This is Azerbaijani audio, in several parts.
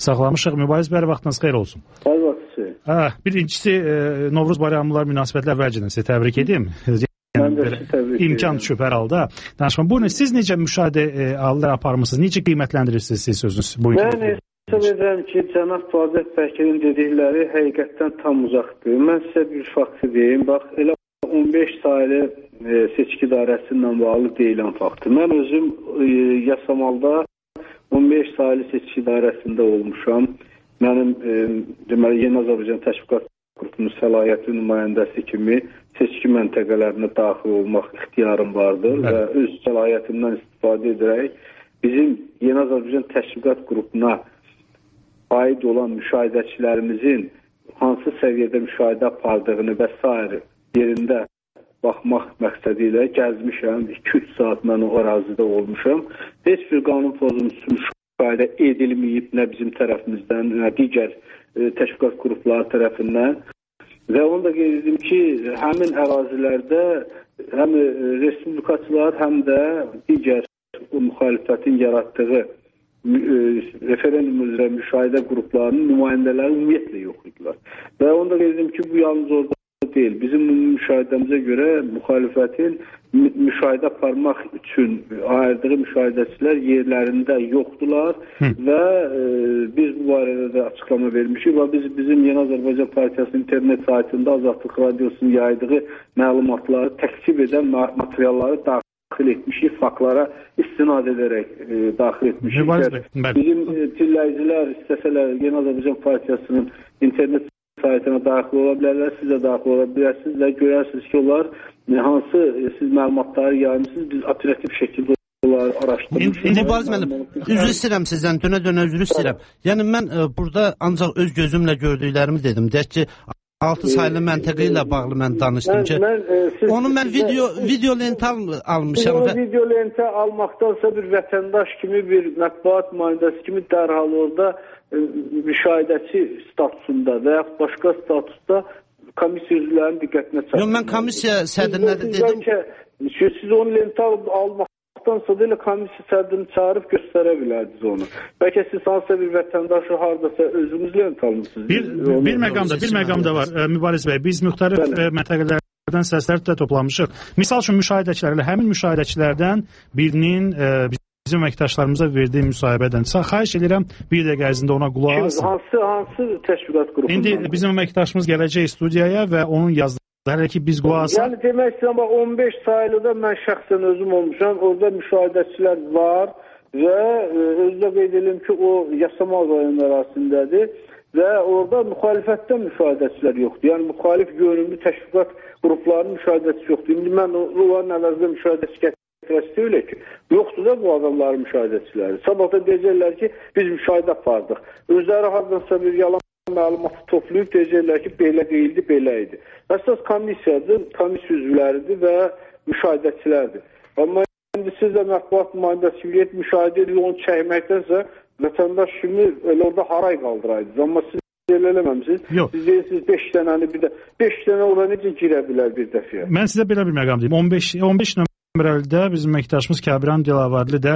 saxlamışıq. Mübariz bəy, vaxtınız xeyir olsun. Birincisi, Novruz bayramlar münasibətlə əvvəlcədən sizə təbrik edeyim. İmkan düşüb hər halda. Danışma, buyurun, siz necə müşahidə aparmışsınız, necə qiymətləndirirsiniz siz sözünüz? Mən hesab edirəm ki, cənab Fazət Bəkirin dedikləri həqiqətdən tam uzaqdır. Mən sizə bir faktı deyim, bax, elə 15 sayılı seçki idarəsi ilə bağlı deyilən faktı. Mən özüm Yasamalda 15 sayılı seçki idarəsində olmuşam. Mənim deməli Yeni Azərbaycan Təşviqat Qrupunun səlahiyyətli nümayəndəsi kimi seçki məntəqələrinə daxil olmaq ixtiyarım vardır və öz səlahiyyətimdən istifadə edərək bizim Yeni Azərbaycan Təşviqat Qrupuna aid olan müşahidəçilərimizin hansı səviyyədə müşahidə apardığını və s. yerində baxmaq məqsədi ilə gəzmişəm. 2-3 saat mən o ərazidə olmuşam. Heç bir qanun pozuntusu müşahidə edilməyib, nə bizim tərəfimizdən, nə digər təşviqat qrupları tərəfindən. Və onu da qeyd edim ki, həmin ərazilərdə həm respublikaçılar, həm də digər müxalifətin yaratdığı referendum üzrə müşahidə qruplarının nümayəndələri ümumiyyətlə yox idilər. Və onu da qeyd edim ki, bu yalnız orada deyil. Bizim müşahidəmizə görə müxalifətin müşahidə aparmaq üçün ayırdığı müşahidəçilər yerlərində yoxdular və biz bu barədə də açıqlama vermişik və bizim Yeni Azərbaycan Partiyasının internet saytında Azadlıq Radiosunun yaydığı məlumatları təksib edən materialları daxil etmişik, faktlara istinad edərək daxil etmişik. Bizim dinləyicilər istəsələr Yeni Azərbaycan Partiyasının internet saytına daxil ola bilərlər, siz də daxil ola bilərsiniz və görərsiniz ki, onlar hansı siz məlumatları yaymışsınız, biz operativ şəkildə onları araşdırmışıq. Mübariz müəllim, üzr istəyirəm sizdən, dönə üzr istəyirəm. Yəni mən burada ancaq öz gözümlə gördüklərimi dedim. Deyək ki, 6 sayılı məntəqə ilə bağlı mən danışdım ki, onu mən video lentə almışam. Onu video lentə almaqdansa bir vətəndaş kimi, bir mətbuat nümayəndəsi kimi dərhal orada müşahidəçi statusunda və ya başqa statusda komissiya üzvlərinin diqqətinə çatdırır. Yox, mən komissiya sədrinə də dedim. Siz onu lentə almaqdansa da elə komissiya sədrini çağırıb göstərə bilərdiniz onu. Bəlkə siz hansısa bir vətəndaşı haradasa özünüz lentə almışsınız. Bir məqamda var, Mübariz bəy. Biz müxtəlif məntəqələrdən səslər də toplamışıq. Misal üçün müşahidəçilərlə, həmin müşahidəçilərdən birinin bizim əməkdaşlarımıza verdiyi müsahibədən. Xahiş edirəm, bir dəqiqə ərzində ona qulaq asın. Hansı təşviqat qrupundan? İndi bizim əməkdaşımız gələcək studiyaya və onun yazdığı, hələ ki biz qulaq asın. Yəni demək istəyirəm, 15 sayılıda mən şəxsən özüm olmuşam, orada müşahidəçilər var və özdə qeyd edelim ki, o Yasamal rayonu ərazisindədir və orada müxalifətdən müşahidəçilər yoxdur. Yəni müxalif görünümlü təşviqat qruplarının müşahidəçisi yoxdur. İndi mən onların əvəzində müşahidəçi öyle ki, yoxdur da bu adamların müşahidəçiləri. Sabah da deyəcəklər ki, biz müşahidə apardıq. Özləri haqqında bir yalan məlumatı toplayıb deyəcəklər ki, belə deyildi, belə idi. Əsas komissiyadır, komissiya üzvləridir və müşahidəçilərdir. Amma indi siz də mətbuat nümayəndəsi kimi müşahidə edib onu çəkməkdənsə, vətəndaş kimi elə orada haray qaldıraydınız. Amma siz elə eləməmişsiniz. Siz deyirsiniz 5 dənəni bir də 5 dənə oraya necə girə bilər bir dəfəyə? Mən sizə belə bir məqam deyim. 15 nömrəlidə bizim əməkdaşımız Kəbran Dilavarlı da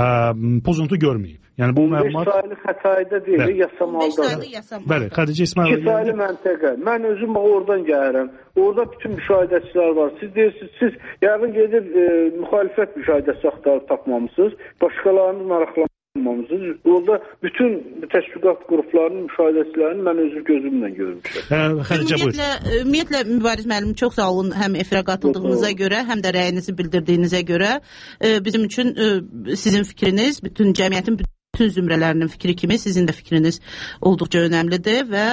pozuntu görməyib. Yəni bu 15 sayılı Xətayidə deyil, Yasamalda. Bəli, Xədicə İsmail. 2 sayılı məntəqə. Mən özüm oradan gəlirəm. Orada bütün müşahidəçilər var. Siz deyirsiniz, siz yəqin gedib müxalifət müşahidəsi axtarıb tapmamısınız. Başqalarını maraqlanmamısınız. Orada bütün təşviqat qruplarının müşahidəçilərini mən özüm gözümlə görmüşəm. Xədicə, buyur. Ümumiyyətlə, Mübariz müəllim, çox sağ olun həm efirə qatıldığınıza görə, həm də rəyinizi bildirdiyinizə görə. Bizim üçün sizin fikriniz, bütün cəmiyyətin bütün zümrələrinin fikri kimi sizin də fikriniz olduqca önəmlidir və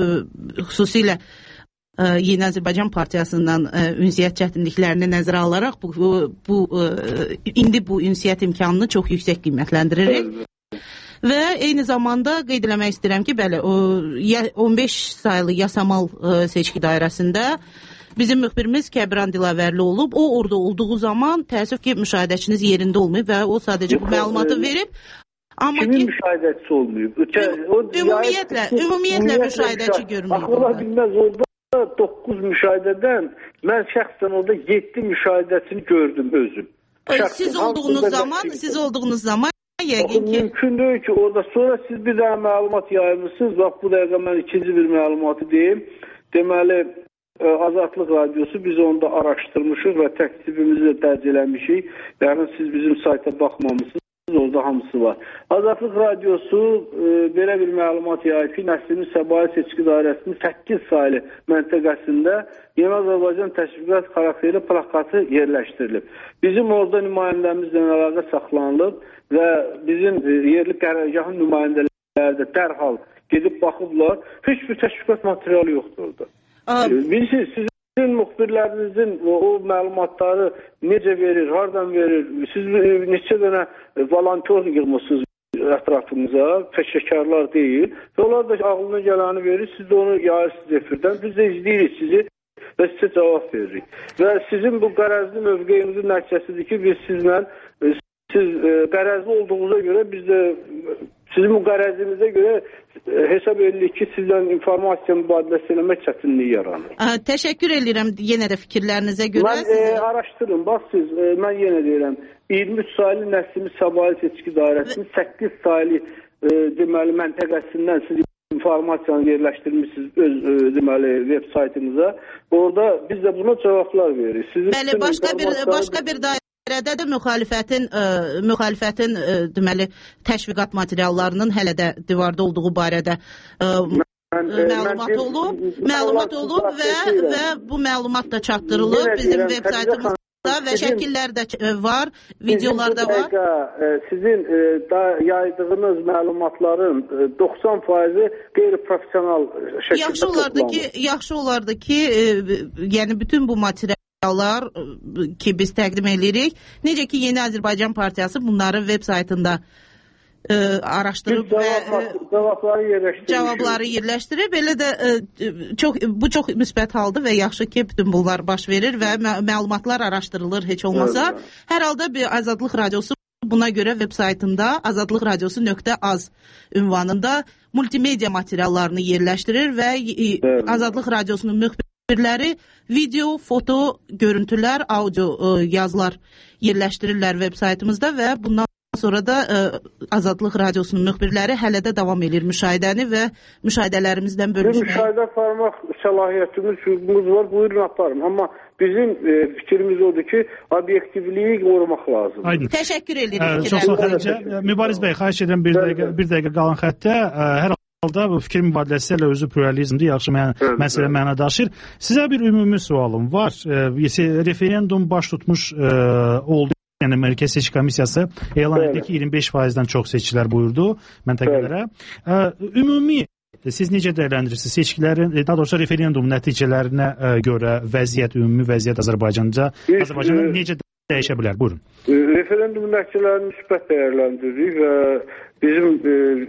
xüsusilə Yeni Azərbaycan Partiyasından ünsiyyət çətinliklərini nəzərə alaraq indi bu ünsiyyət imkanını çox yüksək qiymətləndiririk. Və eyni zamanda qeyd eləmək istəyirəm ki, bəli, 15 sayılı Yasamal seçki dairəsində bizim müxbirimiz Kəbran Dilavərli olub. O orada olduğu zaman təəssüf ki, müşahidəçiniz yerində olmayıb və o sadəcə bu məlumatı verib. Kimin müşahidəçisi olmayıb? Ümumiyyətlə müşahidəçi görməyib. Ola bilməz, orada 9 müşahidədən mən şəxsən orada 7 müşahidəçini gördüm özüm. Siz olduğunuz zaman yəqin ki... Mümkün deyil ki, orada sonra siz bir daha məlumat yaymışsınız. Bax, bu dəqiqə mən ikinci bir məlumatı deyim. Deməli, Azadlıq Radiosu biz onu da araşdırmışıq və təklifimizi də dərc eləmişik. Yəni, siz bizim sayta baxmamışsınız. Orada hamısı var. Azadlıq Radiosu belə bir məlumat yayıb ki, Nəslinin Səbahi Seçki Dairəsinin 8 saylı məntəqəsində Yeni Azərbaycan təşviqat xarakterli plakatı yerləşdirilib. Bizim orada nümayəndəmizlə əlaqə saxlanılıb və bizim yerli qərargahın nümayəndələri də dərhal gedib baxıblar. Heç bir təşviqat materialı yoxdur orada. Bilirsiniz, sizin müxbirlərinizin o məlumatları necə verir, hardan verir? Siz neçə dənə volonter yığmışsınız ətrafınıza, peşəkarlar deyil. Onlar da ağlına gələni verir, siz də onu yayırsınız efirdən. Biz də izləyirik sizi və sizə cavab veririk. Və sizin bu qərəzli mövqeyinizin nəticəsidir ki, biz sizlə, siz qərəzli olduğunuza görə, biz də sizin bu qərəzinizə görə hesab edilir ki, sizdən informasiya mübadiləsi eləmək çətinliyi yaranır. Təşəkkür edirəm yenə də fikirlərinizə görə. Mən araşdırın, bax siz, mən yenə deyirəm, 23 saylı Nəslinin Səbahi Seçki Dairəsinin 8 saylı deməli məntəqəsindən siz informasiyanı yerləşdirmişsiniz öz deməli veb saytınıza. Orada biz də buna cavablar veririk. Bəli, başqa bir dairədə də müxalifətin deməli təşviqat materiallarının hələ də divarda olduğu barədə məlumat olub və bu məlumat da çatdırılıb bizim veb saytımızda və şəkillər də var, videolar da var. Sizin yaydığınız məlumatların 90%-i qeyri-profesional şəkildə yaxşı olardı ki, yəni bütün bu materiallar ki biz təqdim edirik, necə ki Yeni Azərbaycan Partiyası bunları veb saytında araşdırıb və cavabları yerləşdirib. Belə də bu çox müsbət haldır və yaxşı ki bütün bunlar baş verir və məlumatlar araşdırılır heç olmasa. Hər halda bir Azadlıq Radiosu buna görə veb saytında azadlıqradiosu.az ünvanında multimedia materiallarını yerləşdirir və Azadlıq Radiosunun müxbirləri video, foto, görüntülər, audio yazılar yerləşdirirlər veb saytımızda və bundan sonra da Azadlıq Radiosunun müxbirləri hələ də davam edir müşahidəni və müşahidələrimizdən bölüşməyə. Müşahidə aparmaq səlahiyyətimiz, hüququmuz var, buyurun aparın. Amma bizim fikrimiz odur ki, obyektivliyi qorumaq lazım. Təşəkkür edirik. Çox sağ olun. Mübariz bəy, xahiş edirəm bir dəqiqə qalan xəttə. Hər halda bu fikir mübadiləsi ilə özü pluralizmdir, yaxşı məsələ məna daşıyır. Sizə bir ümumi sualım var. Referendum baş tutmuş oldu. Yəni Mərkəzi Seçki Komissiyası elan etdi ki 25%-dən çox seçkilər buyurdu məntəqələrə. Ümumi siz necə dəyərləndirirsiniz seçkilərin, daha doğrusu referendum nəticələrinə görə ümumi vəziyyət Azərbaycanda necə dəyişə bilər? Buyurun. Referendum nəticələrini müsbət dəyərləndiririk və bizim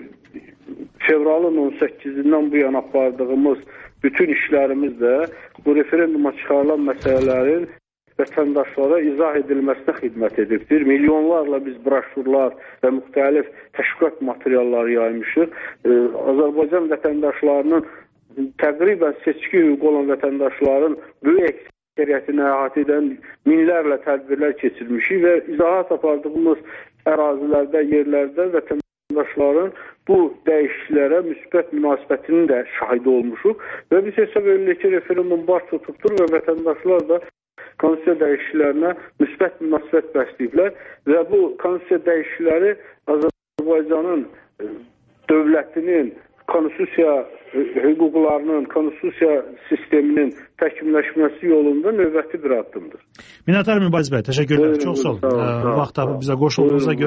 fevralın 18-dən bu yana apardığımız bütün işlərimiz də bu referenduma çıxarılan məsələlərin vətəndaşlara izah edilməsinə xidmət edibdir. Milyonlarla biz broşurlar və müxtəlif təşviqat materialları yaymışıq. Azərbaycan vətəndaşlarının təqribən seçki hüququ olan vətəndaşların böyük əksəriyyətini əhatə edən minlərlə tədbirlər keçirmişik və izahat apardığımız ərazilərdə, yerlərdə vətəndaşların bu dəyişikliklərə müsbət münasibətinin də şahidi olmuşuq və biz hesab edirik ki, referendum baş tutubdur və vətəndaşlar da konstitusiya dəyişikliklərinə müsbət münasibət bəsləyiblər və bu konstitusiya dəyişiklikləri Azərbaycanın dövlətinin konstitusiya hüquqlarının, konstitusiya sisteminin təkmilləşməsi yolunda növbəti bir addımdır. Minnətdarım Mübariz bəy, təşəkkür edirəm. Çox sağ olun. Vaxt tapıb bizə qoşulduğunuza görə